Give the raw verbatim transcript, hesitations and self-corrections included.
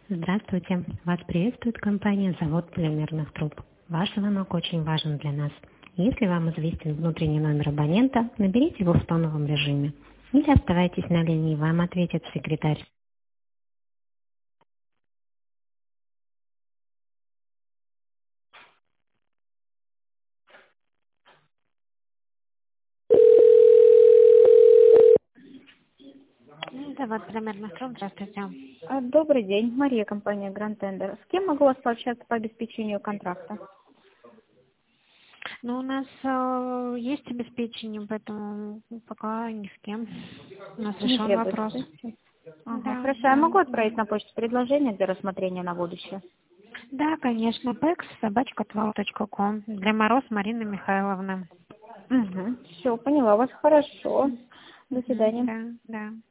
Здравствуйте. Вас приветствует компания «Завод полимерных труб». Ваш звонок очень важен для нас. Если вам известен внутренний номер абонента, наберите его в тоновом режиме. Или оставайтесь на линии, вам ответит секретарь. Завод полимерных труб, здравствуйте. А, Добрый день, Мария, компания Grand Tender. С кем могу вас пообщаться по обеспечению контракта? Ну, у нас э, есть обеспечение, поэтому пока ни с кем. У нас Не решен требуется. вопрос. Да? Ага, Да, хорошо. Я да, могу отправить да. на почту предложение для рассмотрения на будущее? Да, конечно, пэкс собачка точка ком. Для Мороз Марина Михайловна. Угу. Все, поняла вас. Хорошо. До Мгм, свидания. да, да.